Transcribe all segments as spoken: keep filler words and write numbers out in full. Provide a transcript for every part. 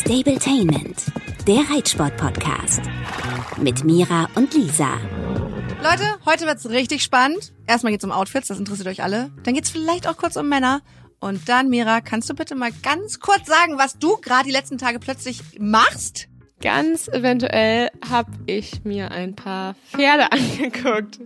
Stabletainment, der Reitsport-Podcast mit Mira und Lisa. Leute, heute wird's richtig spannend. Erstmal geht's um Outfits, das interessiert euch alle. Dann geht's vielleicht auch kurz um Männer. Und dann, Mira, kannst du bitte mal ganz kurz sagen, was du gerade die letzten Tage plötzlich machst? Ganz eventuell habe ich mir ein paar Pferde angeguckt.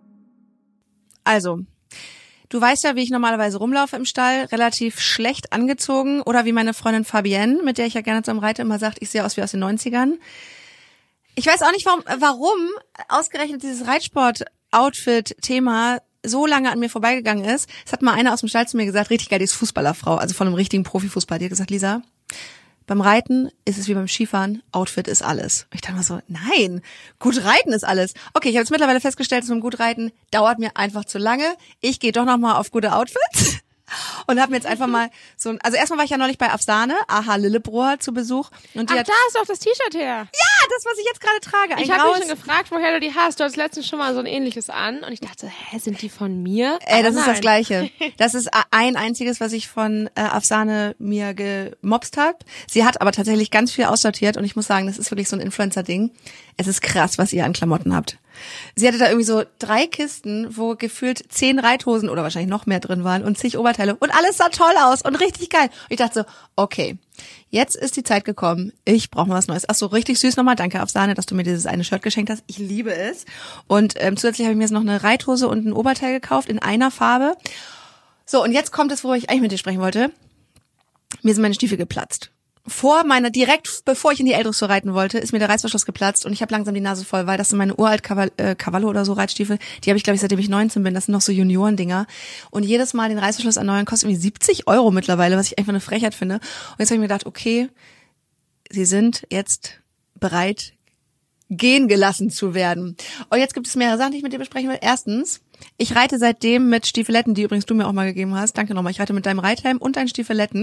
Also, du weißt ja, wie ich normalerweise rumlaufe im Stall, relativ schlecht angezogen. Oder wie meine Freundin Fabienne, mit der ich ja gerne zum Reiten immer sagt, ich sehe aus wie aus den neunzigern. Ich weiß auch nicht, warum, warum ausgerechnet dieses Reitsport-Outfit-Thema so lange an mir vorbeigegangen ist. Es hat mal einer aus dem Stall zu mir gesagt, richtig geil, die ist Fußballerfrau, also von einem richtigen Profifußball. Die hat gesagt, Lisa, beim Reiten ist es wie beim Skifahren, Outfit ist alles. Und ich dachte mir so, nein, gut reiten ist alles. Okay, ich habe jetzt mittlerweile festgestellt, dass mit dem gut reiten dauert mir einfach zu lange. Ich gehe doch nochmal auf gute Outfits. Und habe mir jetzt einfach mal so ein, also erstmal war ich ja neulich bei Afsane, Aha Lillebrohr zu Besuch. Und die Ach, hat, da ist doch das T-Shirt her. Ja, das, was ich jetzt gerade trage. Ein ich habe graues, mich schon gefragt, woher du die hast. Du hattest letztens schon mal so ein ähnliches an. Und ich dachte, hä, sind die von mir? Ey, das Aber ist nein. das Gleiche. Das ist ein einziges, was ich von äh, Afsane mir gemobst hab. Sie hat aber tatsächlich ganz viel aussortiert und ich muss sagen, das ist wirklich so ein Influencer-Ding. Es ist krass, was ihr an Klamotten habt. Sie hatte da irgendwie so drei Kisten, wo gefühlt zehn Reithosen oder wahrscheinlich noch mehr drin waren und zig Oberteile und alles sah toll aus und richtig geil. Und ich dachte so, okay, jetzt ist die Zeit gekommen. Ich brauche mal was Neues. Ach so, richtig süß nochmal. Danke, Afsane, dass du mir dieses eine Shirt geschenkt hast. Ich liebe es. Und ähm, zusätzlich habe ich mir jetzt noch eine Reithose und ein Oberteil gekauft in einer Farbe. So, und jetzt kommt es, worüber ich eigentlich mit dir sprechen wollte. Mir sind meine Stiefel geplatzt. Vor meiner, direkt bevor ich in die L-Dressur reiten wollte, ist mir der Reißverschluss geplatzt und ich habe langsam die Nase voll, weil das sind meine uralt Cavallo, äh, Cavallo oder so Reitstiefel. Die habe ich, glaube ich, seitdem ich neunzehn bin. Das sind noch so Juniorendinger. Und jedes Mal den Reißverschluss erneuern kostet irgendwie siebzig Euro mittlerweile, was ich einfach eine Frechheit finde. Und jetzt habe ich mir gedacht, okay, sie sind jetzt bereit, gehen gelassen zu werden. Und jetzt gibt es mehrere Sachen, die ich mit dir besprechen will. Erstens, ich reite seitdem mit Stiefeletten, die übrigens du mir auch mal gegeben hast. Danke nochmal. Ich reite mit deinem Reithelm und deinen Stiefeletten.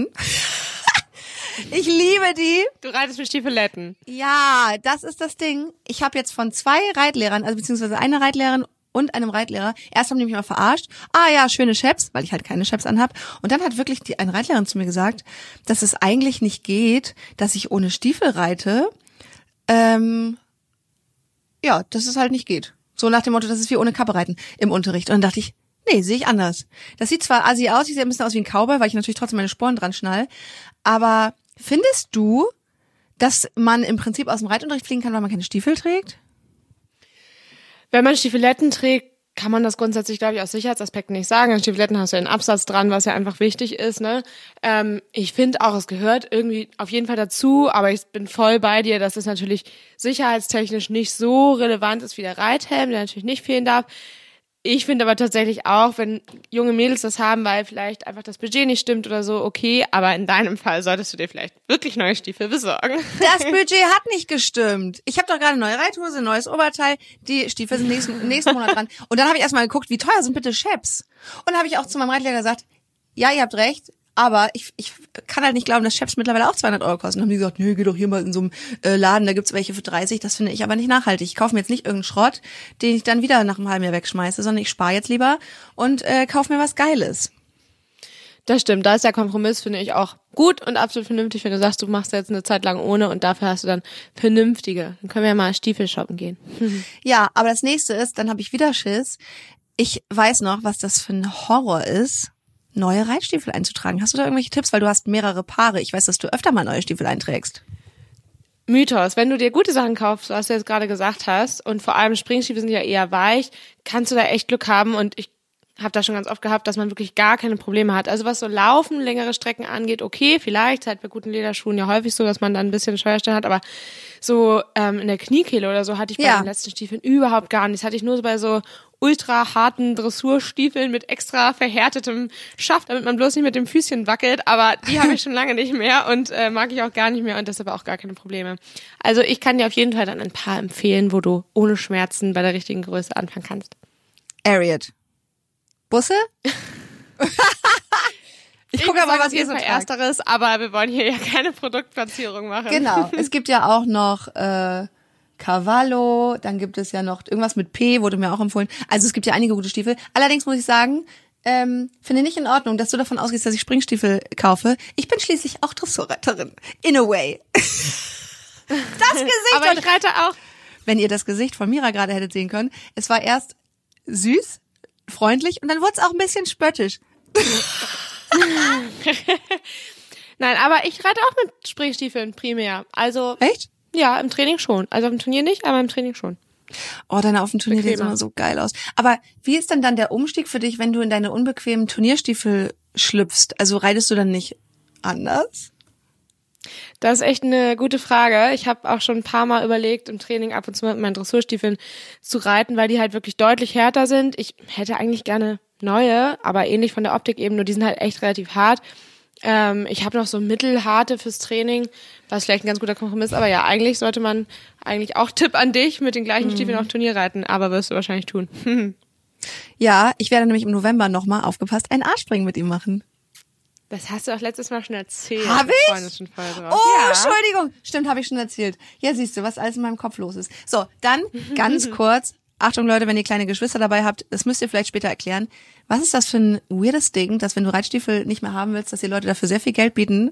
Ich liebe die. Du reitest mit Stiefeletten. Ja, das ist das Ding. Ich habe jetzt von zwei Reitlehrern, also beziehungsweise einer Reitlehrerin und einem Reitlehrer, erst haben die mich mal verarscht. Ah ja, schöne Chaps, weil ich halt keine Chaps anhab. Und dann hat wirklich die eine Reitlehrerin zu mir gesagt, dass es eigentlich nicht geht, dass ich ohne Stiefel reite. Ähm, ja, dass es halt nicht geht. So nach dem Motto, das ist wie ohne Kappe reiten im Unterricht. Und dann dachte ich, nee, sehe ich anders. Das sieht zwar assi aus, ich sehe ein bisschen aus wie ein Cowboy, weil ich natürlich trotzdem meine Sporen dran schnall. Aber findest du, dass man im Prinzip aus dem Reitunterricht fliegen kann, weil man keine Stiefel trägt? Wenn man Stiefeletten trägt, kann man das grundsätzlich, glaube ich, aus Sicherheitsaspekten nicht sagen. An Stiefeletten hast du ja einen Absatz dran, was ja einfach wichtig ist, ne? Ähm, ich finde auch, es gehört irgendwie auf jeden Fall dazu, aber ich bin voll bei dir, dass es natürlich sicherheitstechnisch nicht so relevant ist wie der Reithelm, der natürlich nicht fehlen darf. Ich finde aber tatsächlich auch, wenn junge Mädels das haben, weil vielleicht einfach das Budget nicht stimmt oder so, okay, aber in deinem Fall solltest du dir vielleicht wirklich neue Stiefel besorgen. Das Budget hat nicht gestimmt. Ich habe doch gerade eine neue Reithose, ein neues Oberteil, die Stiefel sind nächsten, nächsten Monat dran. Und dann habe ich erstmal geguckt, wie teuer sind bitte Chaps? Und dann habe ich auch zu meinem Reitlehrer gesagt, ja, ihr habt recht, aber ich, ich kann halt nicht glauben, dass Chaps mittlerweile auch zweihundert Euro kosten. Dann haben die gesagt, nö, geh doch hier mal in so einem äh, Laden, da gibt's welche für dreißig. Das finde ich aber nicht nachhaltig. Ich kaufe mir jetzt nicht irgendeinen Schrott, den ich dann wieder nach einem halben Jahr wegschmeiße, sondern ich spare jetzt lieber und äh, kaufe mir was Geiles. Das stimmt, da ist der Kompromiss, finde ich, auch gut und absolut vernünftig, wenn du sagst, du machst jetzt eine Zeit lang ohne und dafür hast du dann vernünftige. Dann können wir ja mal Stiefel shoppen gehen. Ja, aber das nächste ist, dann habe ich wieder Schiss. Ich weiß noch, was das für ein Horror ist, neue Reitstiefel einzutragen. Hast du da irgendwelche Tipps? Weil du hast mehrere Paare. Ich weiß, dass du öfter mal neue Stiefel einträgst. Mythos, wenn du dir gute Sachen kaufst, was du jetzt gerade gesagt hast, und vor allem Springstiefel sind ja eher weich, kannst du da echt Glück haben und ich habe da schon ganz oft gehabt, dass man wirklich gar keine Probleme hat. Also was so Laufen, längere Strecken angeht, okay, vielleicht, halt bei guten Lederschuhen ja häufig so, dass man dann ein bisschen Scheuerstellen hat, aber so ähm, in der Kniekehle oder so hatte ich bei Ja. den letzten Stiefeln überhaupt gar nichts. Hatte ich nur so bei so ultra harten Dressurstiefeln mit extra verhärtetem Schaft, damit man bloß nicht mit dem Füßchen wackelt, aber die habe ich schon lange nicht mehr und äh, mag ich auch gar nicht mehr und deshalb auch gar keine Probleme. Also ich kann dir auf jeden Fall dann ein paar empfehlen, wo du ohne Schmerzen bei der richtigen Größe anfangen kannst. Ariat. Busse? Ich gucke aber, was ihr so tragt. tragt. Ersteres, aber wir wollen hier ja keine Produktplatzierung machen. Genau. Es gibt ja auch noch äh, Cavallo, dann gibt es ja noch irgendwas mit P, wurde mir auch empfohlen. Also es gibt ja einige gute Stiefel. Allerdings muss ich sagen, ähm, finde nicht in Ordnung, dass du davon ausgehst, dass ich Springstiefel kaufe. Ich bin schließlich auch Dressurreiterin. In a way. Das Gesicht. Aber ich reite auch. Wenn ihr das Gesicht von Mira gerade hättet sehen können, es war erst süß, freundlich und dann wurde es auch ein bisschen spöttisch. Nein, aber ich reite auch mit Springstiefeln primär. Also Echt? Ja, im Training schon. Also auf dem Turnier nicht, aber im Training schon. Oh, deine auf dem Turnier sehen Bequemer. immer so geil aus. Aber wie ist denn dann der Umstieg für dich, wenn du in deine unbequemen Turnierstiefel schlüpfst? Also reitest du dann nicht anders? Das ist echt eine gute Frage. Ich habe auch schon ein paar Mal überlegt, im Training ab und zu mit meinen Dressurstiefeln zu reiten, weil die halt wirklich deutlich härter sind. Ich hätte eigentlich gerne neue, aber ähnlich von der Optik eben, nur die sind halt echt relativ hart. Ähm, ich habe noch so mittelharte fürs Training, was vielleicht ein ganz guter Kompromiss, aber ja, eigentlich sollte man eigentlich auch Tipp an dich mit den gleichen Stiefeln auf Turnier reiten, aber wirst du wahrscheinlich tun. Ja, ich werde nämlich im November nochmal, aufgepasst, ein A-Springen mit ihm machen. Das hast du auch letztes Mal schon erzählt. Hab Wir ich? freuen uns schon voll drauf. Oh, Ja. Entschuldigung. Stimmt, habe ich schon erzählt. Ja, siehst du, was alles in meinem Kopf los ist. So, dann ganz kurz. Achtung Leute, wenn ihr kleine Geschwister dabei habt, das müsst ihr vielleicht später erklären. Was ist das für ein weirdes Ding, dass wenn du Reitstiefel nicht mehr haben willst, dass die Leute dafür sehr viel Geld bieten?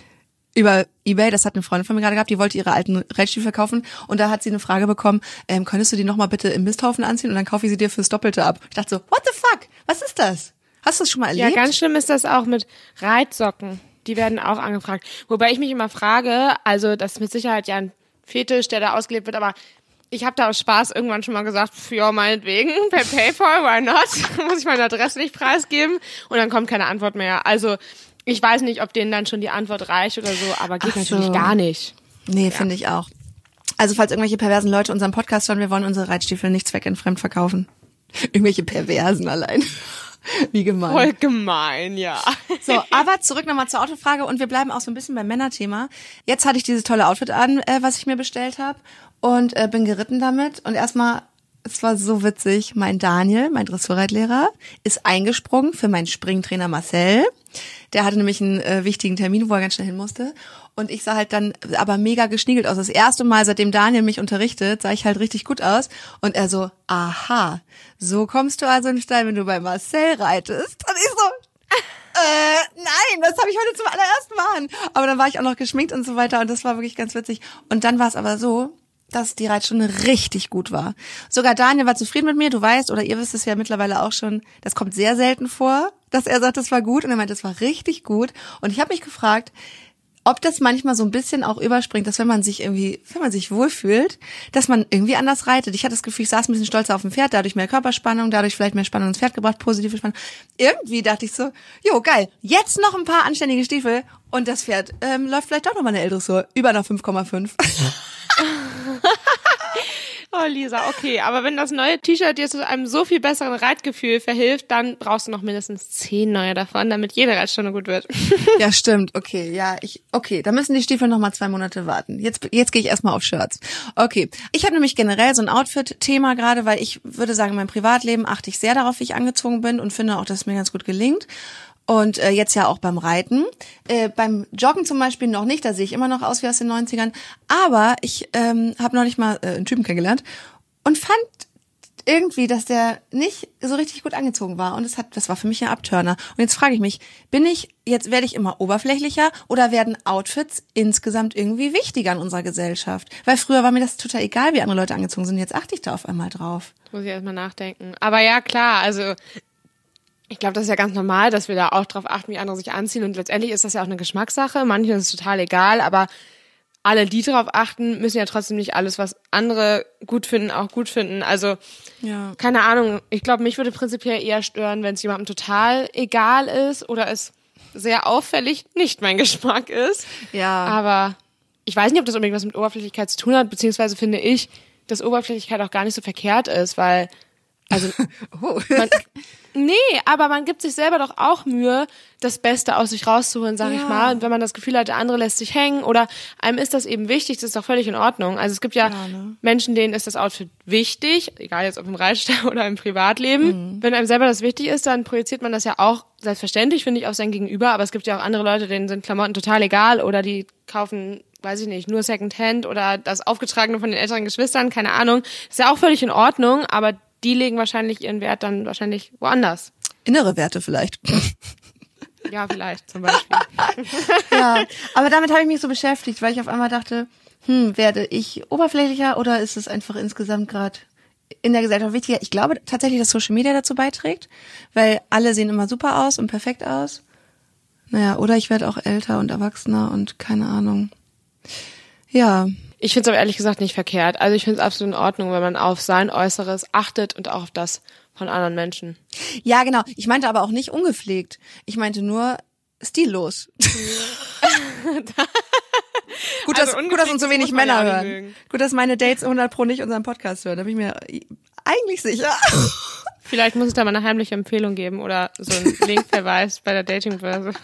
Über eBay, das hat eine Freundin von mir gerade gehabt, die wollte ihre alten Reitstiefel kaufen und da hat sie eine Frage bekommen, ähm, könntest du die nochmal bitte im Misthaufen anziehen und dann kaufe ich sie dir fürs Doppelte ab. Ich dachte so, what the fuck? Was ist das? Hast du das schon mal Ja, erlebt? ganz schlimm ist das auch mit Reitsocken. Die werden auch angefragt. Wobei ich mich immer frage, also das ist mit Sicherheit ja ein Fetisch, der da ausgelebt wird, aber ich habe da aus Spaß irgendwann schon mal gesagt, pf, ja, meinetwegen, per PayPal, why not? Muss ich meine Adresse nicht preisgeben und dann kommt keine Antwort mehr. Also ich weiß nicht, ob denen dann schon die Antwort reicht oder so, aber geht Ach so. natürlich gar nicht. Nee, finde ich auch. Also falls irgendwelche perversen Leute unseren Podcast hören, wir wollen unsere Reitstiefel nicht zweckentfremd verkaufen. Irgendwelche Perversen allein. Wie gemein. Voll gemein, ja. So, aber zurück nochmal zur Autofrage und wir bleiben auch so ein bisschen beim Männerthema. Jetzt hatte ich dieses tolle Outfit an, äh, was ich mir bestellt habe und äh, bin geritten damit und erstmal, es war so witzig, mein Daniel, mein Dressurreitlehrer, ist eingesprungen für meinen Springtrainer Marcel. Der hatte nämlich einen äh, wichtigen Termin, wo er ganz schnell hin musste. Und ich sah halt dann aber mega geschniegelt aus. Das erste Mal, seitdem Daniel mich unterrichtet, sah ich halt richtig gut aus. Und er so, aha, so kommst du also in den Stall, wenn du bei Marcel reitest. Und ich so, äh, nein, das habe ich heute zum allerersten Mal an. Aber dann war ich auch noch geschminkt und so weiter und das war wirklich ganz witzig. Und dann war es aber so, dass die Reitstunde richtig gut war. Sogar Daniel war zufrieden mit mir, du weißt, oder ihr wisst es ja mittlerweile auch schon, das kommt sehr selten vor, dass er sagt, das war gut und er meint, das war richtig gut. Und ich habe mich gefragt, ob das manchmal so ein bisschen auch überspringt, dass wenn man sich irgendwie, wenn man sich wohlfühlt, dass man irgendwie anders reitet. Ich hatte das Gefühl, ich saß ein bisschen stolzer auf dem Pferd, dadurch mehr Körperspannung, dadurch vielleicht mehr Spannung ins Pferd gebracht, positive Spannung. Irgendwie dachte ich so, jo, geil, jetzt noch ein paar anständige Stiefel und das Pferd ähm, läuft vielleicht doch nochmal eine L-Dressur, über einer fünf Komma fünf. Oh, Lisa, okay. Aber wenn das neue T-Shirt dir zu einem so viel besseren Reitgefühl verhilft, dann brauchst du noch mindestens zehn neue davon, damit jede Reitstunde gut wird. Ja, stimmt. Okay, ja, ich, okay, da müssen die Stiefel noch mal zwei Monate warten. Jetzt, jetzt gehe ich erstmal auf Shirts. Okay, ich habe nämlich generell so ein Outfit-Thema gerade, weil ich würde sagen, in meinem Privatleben achte ich sehr darauf, wie ich angezogen bin und finde auch, dass es mir ganz gut gelingt. Und äh, jetzt ja auch beim Reiten. Äh, beim Joggen zum Beispiel noch nicht, da sehe ich immer noch aus wie aus den neunzigern. Aber ich ähm, habe neulich mal äh, einen Typen kennengelernt und fand irgendwie, dass der nicht so richtig gut angezogen war. Und das hat, das war für mich ein Abturner. Und jetzt frage ich mich, bin ich, jetzt werde ich immer oberflächlicher oder werden Outfits insgesamt irgendwie wichtiger in unserer Gesellschaft? Weil früher war mir das total egal, wie andere Leute angezogen sind. Jetzt achte ich da auf einmal drauf. Muss ich erstmal nachdenken. Aber ja, klar, also ich glaube, das ist ja ganz normal, dass wir da auch drauf achten, wie andere sich anziehen. Und letztendlich ist das ja auch eine Geschmackssache. Manchen ist es total egal, aber alle, die drauf achten, müssen ja trotzdem nicht alles, was andere gut finden, auch gut finden. Also, Ja. keine Ahnung. Ich glaube, mich würde prinzipiell eher stören, wenn es jemandem total egal ist oder es sehr auffällig nicht mein Geschmack ist. Ja. Aber ich weiß nicht, ob das unbedingt was mit Oberflächlichkeit zu tun hat, beziehungsweise finde ich, dass Oberflächlichkeit auch gar nicht so verkehrt ist, weil, also, Oh. man, nee, aber man gibt sich selber doch auch Mühe, das Beste aus sich rauszuholen, sag Ja. ich mal. Und wenn man das Gefühl hat, der andere lässt sich hängen oder einem ist das eben wichtig, das ist doch völlig in Ordnung. Also es gibt ja, Ja, ne? Menschen, denen ist das Outfit wichtig, egal jetzt ob im Reitstall oder im Privatleben. Mhm. Wenn einem selber das wichtig ist, dann projiziert man das ja auch selbstverständlich, finde ich, auf sein Gegenüber. Aber es gibt ja auch andere Leute, denen sind Klamotten total egal oder die kaufen, weiß ich nicht, nur Secondhand oder das Aufgetragene von den älteren Geschwistern, keine Ahnung. Ist ja auch völlig in Ordnung, aber die legen wahrscheinlich ihren Wert dann wahrscheinlich woanders. innere Werte vielleicht. Ja, vielleicht zum Beispiel. Ja, aber damit habe ich mich so beschäftigt, weil ich auf einmal dachte, hm, werde ich oberflächlicher oder ist es einfach insgesamt gerade in der Gesellschaft wichtiger? Ich glaube tatsächlich, dass Social Media dazu beiträgt, weil alle sehen immer super aus und perfekt aus. Naja, oder ich werde auch älter und erwachsener und keine Ahnung. Ja. Ich finde es aber ehrlich gesagt nicht verkehrt. Also ich finde es absolut in Ordnung, wenn man auf sein Äußeres achtet und auch auf das von anderen Menschen. Ja, genau. Ich meinte aber auch nicht ungepflegt. Ich meinte nur stillos. Gut, dass, Also gut, dass uns so wenig Männer hören. mögen. Gut, dass meine Dates hundert Pro nicht unseren Podcast hören. Da bin ich mir eigentlich sicher. Vielleicht muss es da mal eine heimliche Empfehlung geben oder so ein Linkverweis bei der Datingbörse.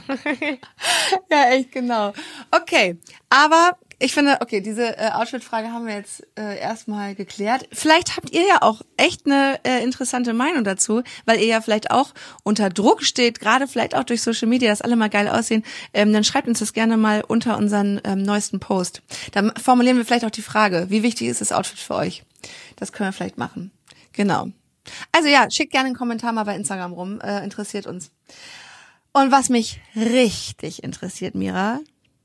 Ja, echt, genau. Okay, aber ich finde, okay, diese äh, Outfit-Frage haben wir jetzt äh, erstmal geklärt. Vielleicht habt ihr ja auch echt eine äh, interessante Meinung dazu, weil ihr ja vielleicht auch unter Druck steht, gerade vielleicht auch durch Social Media, dass alle mal geil aussehen. Ähm, dann schreibt uns das gerne mal unter unseren ähm, neuesten Post. Dann formulieren wir vielleicht auch die Frage, wie wichtig ist das Outfit für euch? Das können wir vielleicht machen. Genau. Also ja, schickt gerne einen Kommentar mal bei Instagram rum, äh, interessiert uns. Und was mich richtig interessiert, Mira,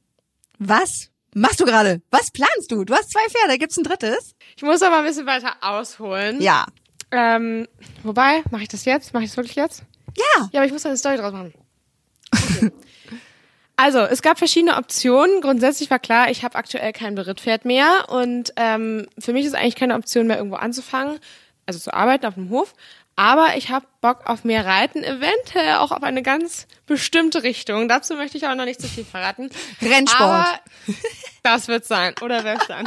was machst du gerade? Was planst du? Du hast zwei Pferde, gibt's ein drittes? Ich muss aber ein bisschen weiter ausholen. Ja. Ähm, wobei, mache ich das jetzt? Mache ich das wirklich jetzt? Ja. Ja, aber ich muss da eine Story draus machen. Okay. Also, es gab verschiedene Optionen. Grundsätzlich war klar, ich habe aktuell kein Berittpferd mehr und ähm, für mich ist eigentlich keine Option mehr, irgendwo anzufangen, also zu arbeiten auf dem Hof. Aber ich habe Bock auf mehr Reiten, eventuell auch auf eine ganz bestimmte Richtung. Dazu möchte ich auch noch nicht zu viel verraten. Rennsport. Aber das wird sein, oder wird's sein.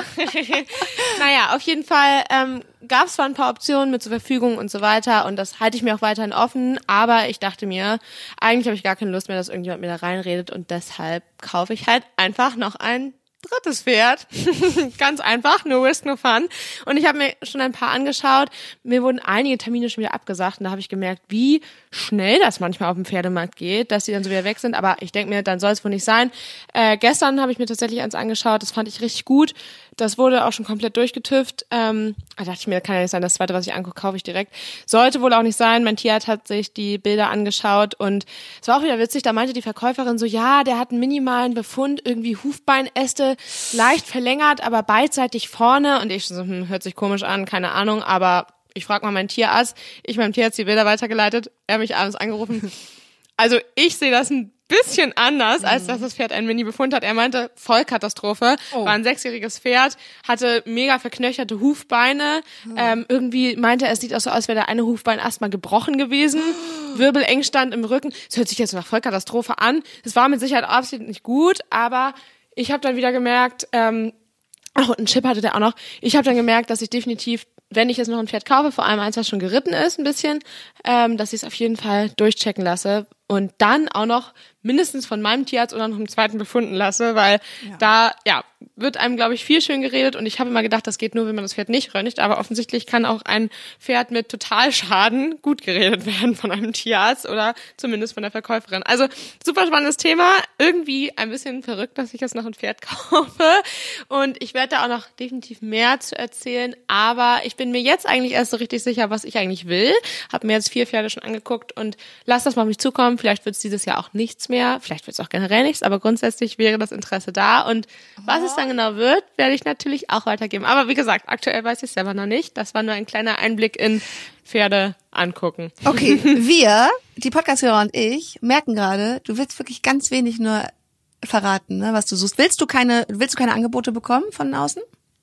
Naja, auf jeden Fall ähm, gab es zwar ein paar Optionen mit zur Verfügung und so weiter und das halte ich mir auch weiterhin offen, aber ich dachte mir, eigentlich habe ich gar keine Lust mehr, dass irgendjemand mir da reinredet und deshalb kaufe ich halt einfach noch ein drittes Pferd. Ganz einfach, no risk, no fun. Und ich habe mir schon ein paar angeschaut. Mir wurden einige Termine schon wieder abgesagt und da habe ich gemerkt, wie schnell das manchmal auf dem Pferdemarkt geht, dass die dann so wieder weg sind. Aber ich denke mir, dann soll es wohl nicht sein. Äh, gestern habe ich mir tatsächlich eins angeschaut. Das fand ich richtig gut. Das wurde auch schon komplett durchgetüft. Ähm, da dachte ich mir, kann ja nicht sein, das zweite, was ich angucke, kaufe ich direkt. Sollte wohl auch nicht sein. Mein Tierarzt hat sich die Bilder angeschaut und es war auch wieder witzig. Da meinte die Verkäuferin so, ja, der hat einen minimalen Befund, irgendwie Hufbeinäste, leicht verlängert, aber beidseitig vorne. Und ich so, hm, hört sich komisch an, keine Ahnung, aber ich frage mal meinen Tierarzt. Ich meinem Tierarzt die Bilder weitergeleitet. Er hat mich abends angerufen. Also ich sehe das ein bisschen anders, als dass das Pferd einen Mini-Befund hat. Er meinte, Vollkatastrophe, Oh. war ein sechsjähriges Pferd, hatte mega verknöcherte Hufbeine. Oh. Ähm, irgendwie meinte er, es sieht auch so aus, als wäre der eine Hufbein erstmal gebrochen gewesen. Oh. Wirbelengstand im Rücken. Das hört sich jetzt nach Vollkatastrophe an. Das war mit Sicherheit absolut nicht gut, aber ich habe dann wieder gemerkt, ähm, ach, und einen Chip hatte der auch noch. Ich habe dann gemerkt, dass ich definitiv, wenn ich jetzt noch ein Pferd kaufe, vor allem eins, was schon geritten ist, ein bisschen, ähm, dass ich es auf jeden Fall durchchecken lasse und dann auch noch mindestens von meinem Tierarzt oder noch im zweiten befunden lasse, weil ja. da, ja, wird einem, glaube ich, viel schön geredet und ich habe immer gedacht, das geht nur, wenn man das Pferd nicht röntgt, aber offensichtlich kann auch ein Pferd mit Totalschaden gut geredet werden von einem Tierarzt oder zumindest von der Verkäuferin. Also super spannendes Thema, irgendwie ein bisschen verrückt, dass ich jetzt noch ein Pferd kaufe und ich werde da auch noch definitiv mehr zu erzählen, aber ich bin mir jetzt eigentlich erst so richtig sicher, was ich eigentlich will, habe mir jetzt vier Pferde schon angeguckt und lass das mal auf mich zukommen, vielleicht wird es dieses Jahr auch nichts mehr, vielleicht wird es auch generell nichts, aber grundsätzlich wäre das Interesse da und was es dann genau wird, werde ich natürlich auch weitergeben. Aber wie gesagt, aktuell weiß ich es selber noch nicht. Das war nur ein kleiner Einblick in Pferde angucken. Okay, wir, die Podcast-Hörer und ich, merken gerade, du willst wirklich ganz wenig nur verraten, ne, was du suchst. Willst du keine, willst du keine Angebote bekommen von außen?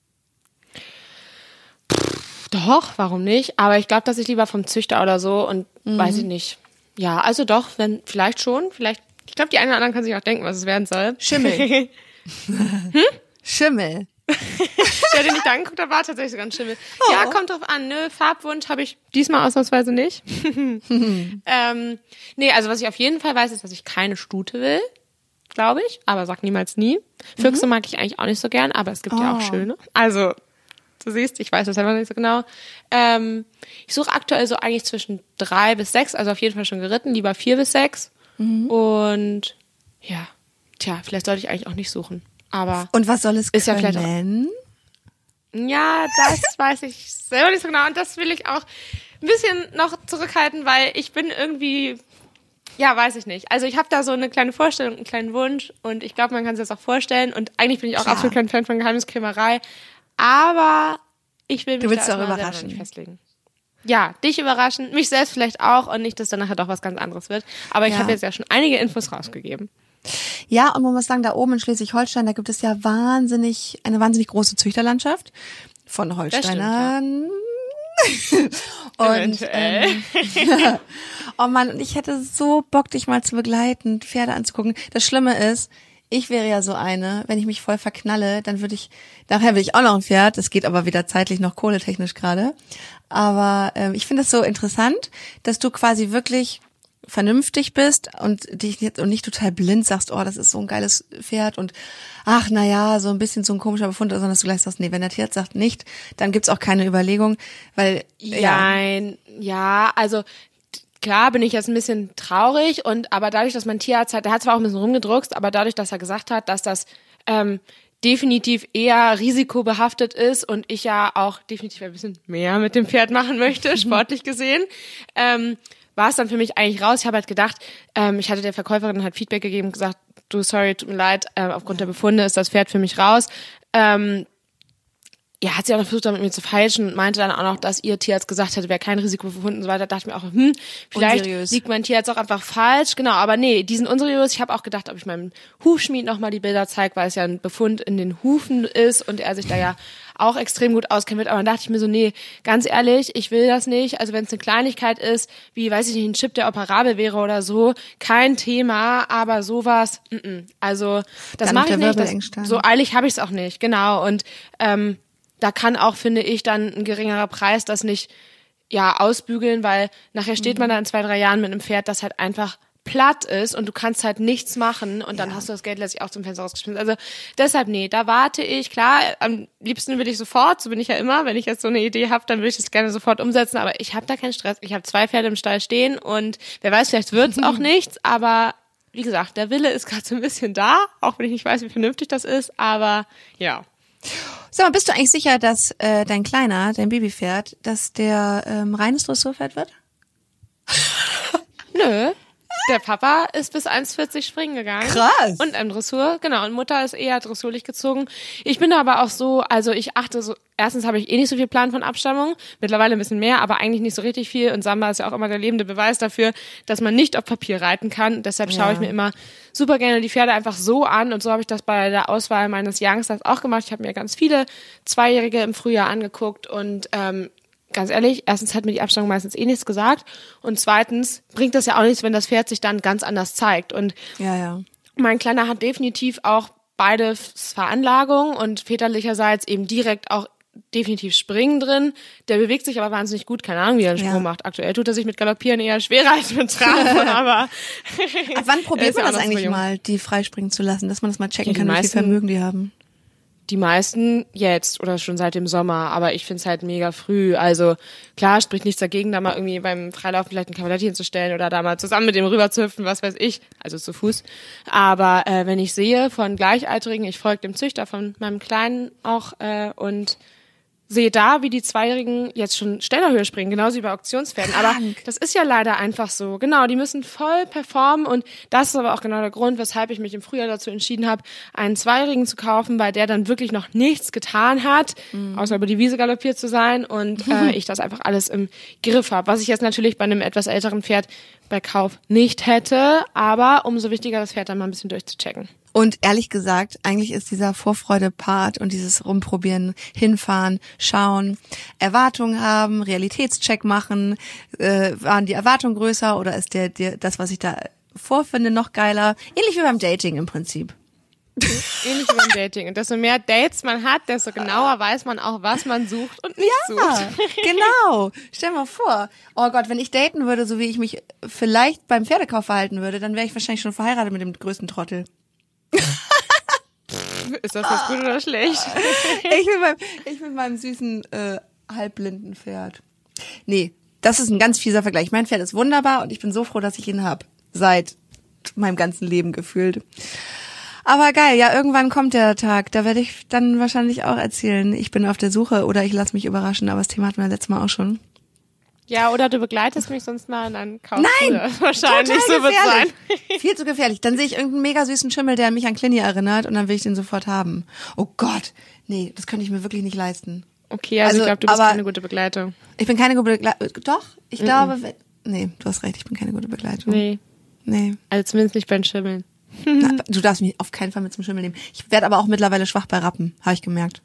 Doch, warum nicht? Aber ich glaube, dass ich lieber vom Züchter oder so und Mhm. weiß ich nicht. Ja, also doch, wenn vielleicht schon, vielleicht. Ich glaube, die einen oder anderen können sich auch denken, was es werden soll. Schimmel. hm? Schimmel. Der, den ich da angeguckt habe, war tatsächlich sogar ein Schimmel. Oh. Ja, kommt drauf an, ne? Farbwunsch habe ich diesmal ausnahmsweise nicht. ähm, nee, also was ich auf jeden Fall weiß, ist, dass ich keine Stute will, glaube ich. Aber sag niemals nie. Füchse mhm. mag ich eigentlich auch nicht so gern, aber es gibt oh. ja auch schöne. Also, du siehst, ich weiß das selber nicht so genau. Ähm, ich suche aktuell so eigentlich zwischen drei bis sechs, also auf jeden Fall schon geritten, lieber vier bis sechs. Mhm. Und ja, tja, vielleicht sollte ich eigentlich auch nicht suchen. Aber und was soll es ist können? Ja, vielleicht auch, ja, das weiß ich selber nicht so genau. Und das will ich auch ein bisschen noch zurückhalten, weil ich bin irgendwie, ja, weiß ich nicht. Also ich habe da so eine kleine Vorstellung, einen kleinen Wunsch und ich glaube, man kann sich das auch vorstellen und eigentlich bin ich auch Klar. absolut kein Fan von Geheimniskrämerei, aber ich will mich Du willst da auch erstmal überraschen. selber nicht festlegen. Ja, dich überraschen, mich selbst vielleicht auch und nicht, dass dann nachher doch was ganz anderes wird. Aber ich Ja. habe jetzt ja schon einige Infos rausgegeben. Ja, und man muss sagen, da oben in Schleswig-Holstein, da gibt es ja wahnsinnig, eine wahnsinnig große Züchterlandschaft von Holsteinern. Und, Eventuell. ähm, oh Mann, und ich hätte so Bock, dich mal zu begleiten, Pferde anzugucken. Das Schlimme ist, ich wäre ja so eine, wenn ich mich voll verknalle, dann würde ich, nachher will ich auch noch ein Pferd, das geht aber wieder zeitlich noch kohletechnisch gerade. Aber ähm, ich finde es so interessant, dass du quasi wirklich vernünftig bist und dich jetzt und nicht total blind sagst, oh, das ist so ein geiles Pferd und ach, na ja, so ein bisschen so ein komischer Befund, sondern dass du gleich sagst, nee, wenn der Tierarzt sagt nicht, dann gibt's auch keine Überlegung, weil ja, Nein, ja, also klar bin ich jetzt ein bisschen traurig und aber dadurch, dass mein Tierarzt hat, der hat zwar auch ein bisschen rumgedruckst, aber dadurch, dass er gesagt hat, dass das ähm, definitiv eher risikobehaftet ist und ich ja auch definitiv ein bisschen mehr mit dem Pferd machen möchte, sportlich gesehen, ähm, war es dann für mich eigentlich raus. Ich habe halt gedacht, ähm, ich hatte der Verkäuferin halt Feedback gegeben und gesagt, du, sorry, tut mir leid, ähm, aufgrund der Befunde ist das Pferd für mich raus. Ähm, ja, hat sie auch noch versucht, da mit mir zu feilschen und meinte dann auch noch, dass ihr Tierarzt gesagt hätte, wäre kein Risiko befunden und so weiter. Da dachte ich mir auch, hm, vielleicht Unseriös. liegt mein Tierarzt auch einfach falsch. Genau, aber nee, die sind unseriös. Ich habe auch gedacht, ob ich meinem Hufschmied nochmal die Bilder zeige, weil es ja ein Befund in den Hufen ist und er sich da ja auch extrem gut auskennen wird. Aber dann dachte ich mir so, nee, ganz ehrlich, ich will das nicht. Also wenn es eine Kleinigkeit ist, wie, weiß ich nicht, ein Chip, der operabel wäre oder so, kein Thema, aber sowas, m -m. Also das Dann mache noch ich der nicht. Wirbelengstein. Das, so eilig habe ich es auch nicht, genau. Und ähm, da kann auch, finde ich, dann ein geringerer Preis das nicht ja ausbügeln, weil nachher steht man da in zwei, drei Jahren mit einem Pferd, das halt einfach platt ist und du kannst halt nichts machen und dann Ja. hast du das Geld letztlich auch zum Fenster rausgeschmissen. Also deshalb, nee, da warte ich. Klar, am liebsten will ich sofort, so bin ich ja immer, wenn ich jetzt so eine Idee habe, dann will ich das gerne sofort umsetzen, aber ich habe da keinen Stress. Ich habe zwei Pferde im Stall stehen und wer weiß, vielleicht wird's auch nichts, aber wie gesagt, der Wille ist gerade so ein bisschen da, auch wenn ich nicht weiß, wie vernünftig das ist, aber ja. Sag mal, bist du eigentlich sicher, dass äh, dein Kleiner, dein Babypferd, dass der ähm, reines Dressurpferd wird? Nö. Der Papa ist bis eins vierzig springen gegangen. Krass. Und im Dressur, genau. Und Mutter ist eher dressurlich gezogen. Ich bin aber auch so, also ich achte so, erstens habe ich eh nicht so viel Plan von Abstammung, mittlerweile ein bisschen mehr, aber eigentlich nicht so richtig viel. Und Samba ist ja auch immer der lebende Beweis dafür, dass man nicht auf Papier reiten kann. Deshalb schaue Ja. ich mir immer super gerne die Pferde einfach so an. Und so habe ich das bei der Auswahl meines Youngsters auch gemacht. Ich habe mir ganz viele Zweijährige im Frühjahr angeguckt und ähm, ganz ehrlich, erstens hat mir die Abstammung meistens eh nichts gesagt und zweitens bringt das ja auch nichts, wenn das Pferd sich dann ganz anders zeigt. Und Ja, ja. mein Kleiner hat definitiv auch beide Veranlagungen und väterlicherseits eben direkt auch definitiv Springen drin. Der bewegt sich aber wahnsinnig gut, keine Ahnung, wie er einen Ja. Sprung macht. Aktuell tut er sich mit Galoppieren eher schwerer als mit Traben, aber Ab wann probiert ist ja man auch das noch so eigentlich jung. mal, die freispringen zu lassen, dass man das mal checken Ja, die kann, wie viel meisten- Vermögen die haben? die meisten jetzt oder schon seit dem Sommer, aber ich find's halt mega früh. Also klar, spricht nichts dagegen, da mal irgendwie beim Freilaufen vielleicht ein Cavaletti hinzustellen oder da mal zusammen mit dem rüber zu hüpfen, was weiß ich, also zu Fuß. Aber äh, wenn ich sehe von Gleichaltrigen, ich folge dem Züchter von meinem Kleinen auch äh, und sehe da, wie die Zweijährigen jetzt schon Stellerhöhe springen, genauso wie bei Auktionspferden. Aber Krank. das ist ja leider einfach so. Genau, die müssen voll performen und das ist aber auch genau der Grund, weshalb ich mich im Frühjahr dazu entschieden habe, einen Zweijährigen zu kaufen, weil der dann wirklich noch nichts getan hat, Mhm. außer über die Wiese galoppiert zu sein und äh, ich das einfach alles im Griff habe. Was ich jetzt natürlich bei einem etwas älteren Pferd bei Kauf nicht hätte, aber umso wichtiger, das Pferd dann mal ein bisschen durchzuchecken. Und ehrlich gesagt, eigentlich ist dieser Vorfreude-Part und dieses Rumprobieren, hinfahren, schauen, Erwartungen haben, Realitätscheck machen, äh, waren die Erwartungen größer oder ist der, der das, was ich da vorfinde, noch geiler? Ähnlich wie beim Dating im Prinzip. Ähnlich wie beim Dating. Und desto mehr Dates man hat, desto genauer weiß man auch, was man sucht und nicht Ja, sucht. genau. Stell mal vor. Oh Gott, wenn ich daten würde, so wie ich mich vielleicht beim Pferdekauf verhalten würde, dann wäre ich wahrscheinlich schon verheiratet mit dem größten Trottel. Ist das jetzt gut oder schlecht? Ich mit meinem, ich mit meinem süßen äh, halbblinden Pferd. Nee, das ist ein ganz fieser Vergleich. Mein Pferd ist wunderbar und ich bin so froh, dass ich ihn hab. Seit meinem ganzen Leben gefühlt. Aber geil, ja, irgendwann kommt der Tag. Da werde ich dann wahrscheinlich auch erzählen, ich bin auf der Suche oder ich lasse mich überraschen. Aber das Thema hatten wir letztes Mal auch schon. Ja, oder du begleitest mich sonst mal und dann kaufst Nein, du das. Wahrscheinlich, total so wird sein. Viel zu gefährlich. Dann sehe ich irgendeinen mega süßen Schimmel, der mich an Clinny erinnert und dann will ich den sofort haben. Oh Gott, nee, das könnte ich mir wirklich nicht leisten. Okay, also, Also, ich glaube, du bist aber- keine gute Begleitung. Ich bin keine gute Begleitung. Doch, ich Mhm. glaube, wenn- nee, du hast recht, ich bin keine gute Begleitung. Nee, Nee. also zumindest nicht beim Schimmeln. Na, du darfst mich auf keinen Fall mit zum Schimmel nehmen. Ich werde aber auch mittlerweile schwach bei Rappen, habe ich gemerkt.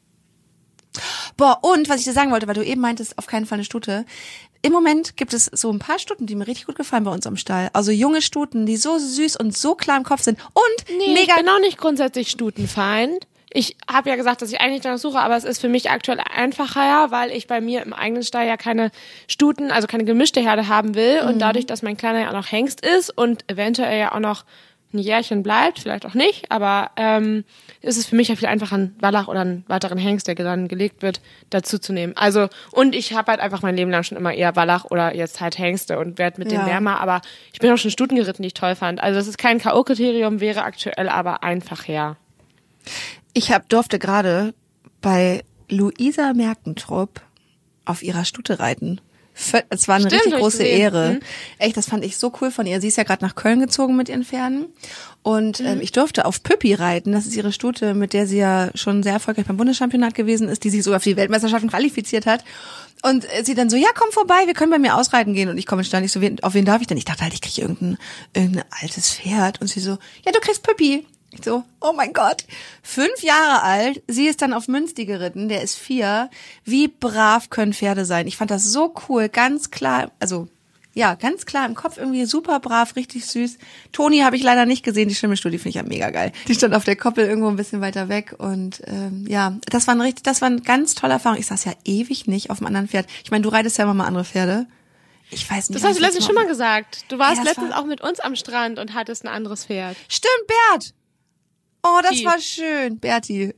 Boah, und was ich dir sagen wollte, weil du eben meintest, auf keinen Fall eine Stute. Im Moment gibt es so ein paar Stuten, die mir richtig gut gefallen bei uns am Stall. Also junge Stuten, die so süß und so klar im Kopf sind und Nee, mega. ich bin auch nicht grundsätzlich Stutenfeind. Ich habe ja gesagt, dass ich eigentlich danach suche, aber es ist für mich aktuell einfacher, weil ich bei mir im eigenen Stall ja keine Stuten, also keine gemischte Herde haben will. Und dadurch, dass mein Kleiner ja auch noch Hengst ist und eventuell ja auch noch ein Jährchen bleibt, vielleicht auch nicht, aber ähm, ist es für mich ja viel einfacher, einen Wallach oder einen weiteren Hengst, der dann gelegt wird, dazu zu nehmen. Also, und ich habe halt einfach mein Leben lang schon immer eher Wallach oder jetzt halt Hengste und werde mit Ja. denen wärmer, aber ich bin auch schon Stuten geritten, die ich toll fand. Also das ist kein K O-Kriterium, wäre aktuell aber einfach ja. Ich hab, durfte gerade bei Luisa Merkentrup auf ihrer Stute reiten. Vö- Es war eine Stimmt, richtig hab ich große gesehen. Ehre. Mhm. Echt, das fand ich so cool von ihr. Sie ist ja gerade nach Köln gezogen mit ihren Pferden. Und Mhm. ähm, ich durfte auf Püppi reiten. Das ist ihre Stute, mit der sie ja schon sehr erfolgreich beim Bundeschampionat gewesen ist, die sich sogar für die Weltmeisterschaften qualifiziert hat. Und äh, sie dann so, ja, komm vorbei, wir können bei mir ausreiten gehen. Und ich komme stand ich so, wen, auf wen darf ich denn? Ich dachte halt, ich kriege irgendein, irgendein altes Pferd. Und sie so, ja, du kriegst Püppi. Ich so, oh mein Gott. Fünf Jahre alt, sie ist dann auf Münsti geritten, der ist vier. Wie brav können Pferde sein? Ich fand das so cool, ganz klar, also ja, ganz klar im Kopf, irgendwie super brav, richtig süß. Toni habe ich leider nicht gesehen, die Schimmelstudie finde ich ja mega geil. Die stand auf der Koppel irgendwo ein bisschen weiter weg und ähm, ja, das war ein richtig, das war eine ganz tolle Erfahrung. Ich saß ja ewig nicht auf einem anderen Pferd. Ich meine, du reitest ja immer mal andere Pferde. Ich weiß nicht. Das hast du wann ich letztens das schon mal gesagt. Du warst Ja, das letztens war- auch mit uns am Strand und hattest ein anderes Pferd. Stimmt, Bert. Oh, das Die. war schön. Berti.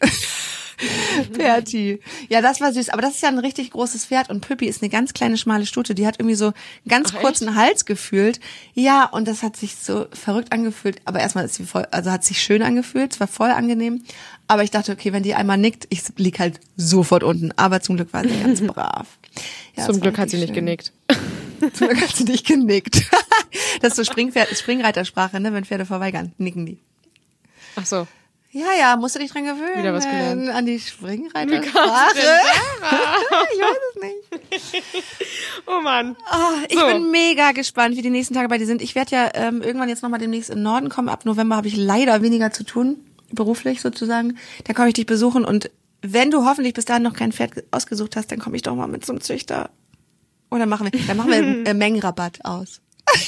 Berti. Ja, das war süß. Aber das ist ja ein richtig großes Pferd und Püppi ist eine ganz kleine, schmale Stute. Die hat irgendwie so einen ganz Ach, kurzen Hals gefühlt. Ja, und das hat sich so verrückt angefühlt. Aber erstmal ist sie voll, also hat sich schön angefühlt. Es war voll angenehm. Aber ich dachte, okay, wenn die einmal nickt, ich lieg halt sofort unten. Aber zum Glück war sie ganz brav. Ja, Zum das war Glück hat sie richtig nicht schön. genickt. Zum Glück hat sie nicht genickt. Das ist so Springpferd, Springreitersprache, ne? Wenn Pferde verweigern, nicken die. Ach so. Ja, ja, musst du dich dran gewöhnen. Wieder was gelernt. An die Wie Springreitersprache. kommst du Ich weiß es nicht. Oh Mann. Oh, ich So. bin mega gespannt, wie die nächsten Tage bei dir sind. Ich werde ja ähm, irgendwann jetzt nochmal demnächst in den Norden kommen. Ab November habe ich leider weniger zu tun, beruflich sozusagen. Da komme ich dich besuchen und wenn du hoffentlich bis dahin noch kein Pferd ausgesucht hast, dann komme ich doch mal mit zum Züchter. Oder machen wir, dann machen wir einen äh, Mengenrabatt aus.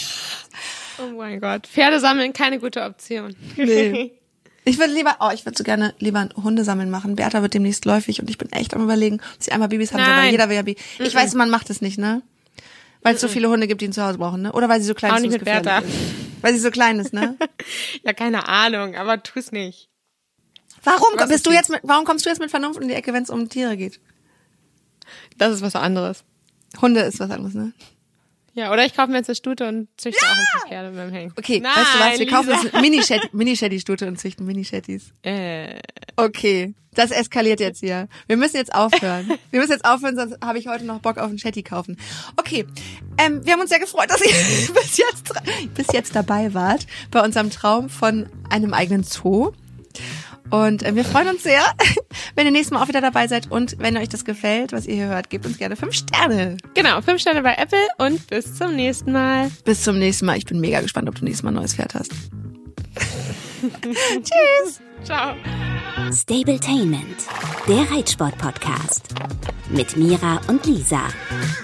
Oh mein Gott. Pferde sammeln, keine gute Option. Nee. Ich würde lieber, oh, ich würde so gerne lieber ein Hundesammeln machen. Bertha wird demnächst läufig und ich bin echt am Überlegen, ob sie einmal Babys haben soll, weil Nein. jeder will ja Baby. Ich weiß, man macht es nicht, ne? Weil es so viele Hunde gibt, die ihn zu Hause brauchen, ne? Oder weil sie so klein Auch ist. nicht und es mit Bertha. gefährlich ist. Weil sie so klein ist, ne? Ja, keine Ahnung, aber tu's nicht. Warum Was bist ist du die? jetzt mit, warum kommst du jetzt mit Vernunft in die Ecke, wenn es um Tiere geht? Das ist was anderes. Hunde ist was anderes, ne? Ja, oder ich kaufe mir jetzt eine Stute und züchte auch ein paar Pferde mit dem Hängen. Okay, Nein, weißt du was? Wir kaufen Lisa. uns eine Mini-Shetty- Mini-Shetty-Stute und züchten Mini-Shetties. Äh, Okay, das eskaliert jetzt hier. Wir müssen jetzt aufhören. Wir müssen jetzt aufhören, sonst habe ich heute noch Bock auf einen Shetty kaufen. Okay, ähm, wir haben uns sehr gefreut, dass ihr bis jetzt, bis jetzt dabei wart bei unserem Traum von einem eigenen Zoo. Und äh, wir freuen uns sehr, wenn ihr nächstes Mal auch wieder dabei seid. Und wenn euch das gefällt, was ihr hier hört, gebt uns gerne fünf Sterne. genau, fünf Sterne bei Apple und bis zum nächsten Mal. Bis zum nächsten Mal. Ich bin mega gespannt, ob du nächstes Mal ein neues Pferd hast. Tschüss. Ciao. Stabletainment, der Reitsport-Podcast mit Mira und Lisa.